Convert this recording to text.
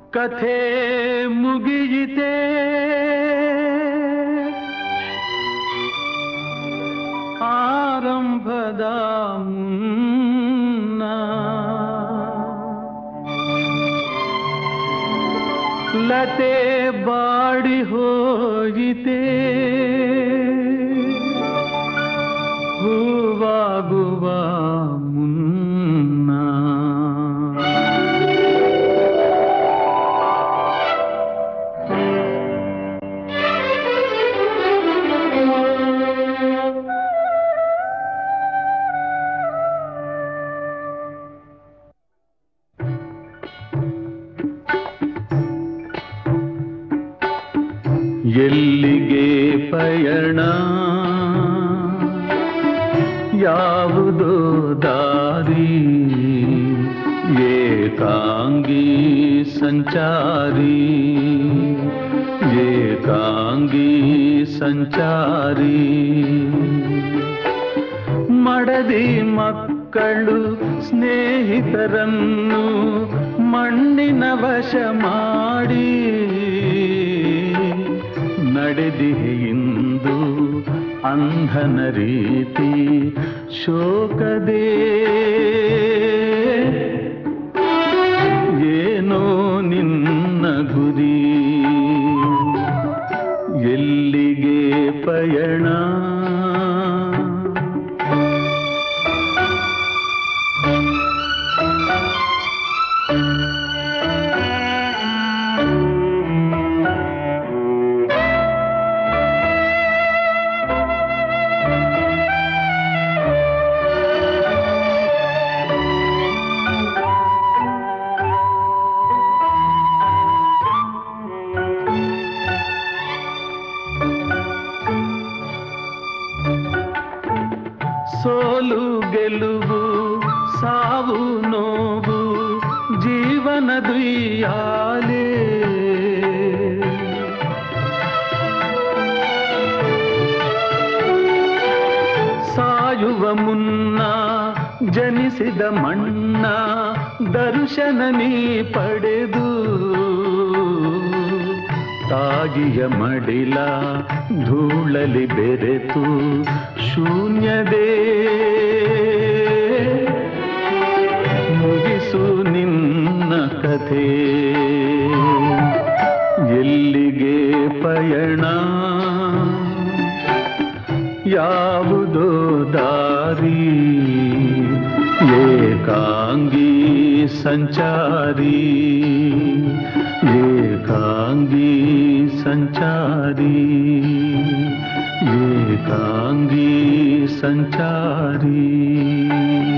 ಕಥೆ ಮುಗಿಯಿತೆ ಆರಂಭದ ಮುನ್ನ ಲತೆ ಬಾಡಿ ಹೋಯಿತೆ ಹೂವಾಗುವ ಮುನ್ನ ಎಲ್ಲಿಗೆ ಪಯಣ ಯಾವುದೋ ದಾರಿ ಏಕಾಂಗಿ ಸಂಚಾರಿ ಏಕಾಂಗಿ ಸಂಚಾರಿ ಮಡದಿ ಮಕ್ಕಳು ಸ್ನೇಹಿತರನ್ನು ಮಣ್ಣಿನ ವಶ ಮಾಡಿ ನಡೆದಿಹಿಂದು ಅಂಧನ ರೀತಿ ಶೋಕದೇ ಏನೋ ನಿನ್ನ ಗುರಿ ಎಲ್ಲಿಗೆ ಪಯಣ ಸೋಲು ಗೆಲುವು ಸಾವು ನೋವು ಜೀವನದುಯ್ಯಾಲೆ ಸಾಯುವ ಮುನ್ನ ಜನಿಸಿದ ಮಣ್ಣ ದರ್ಶನ ನೀ ಪಡೆದು ತಾಗಿಯ ಮಡಿಲ ಧೂಳಲಿ ಬೆರೆತು ಶೂನ್ಯದೇ ಮುಗಿಸು ನಿನ್ನ ಕಥೆ ಎಲ್ಲಿಗೆ ಪಯಣ ಯಾವುದೋ ದಾರಿ ಏಕಾಂಗಿ ಸಂಚಾರಿ ಏಕಾಂಗಿ ಸಂಚಾರಿ ಏಕಾಂಗಿ ಸಂಚಾರಿ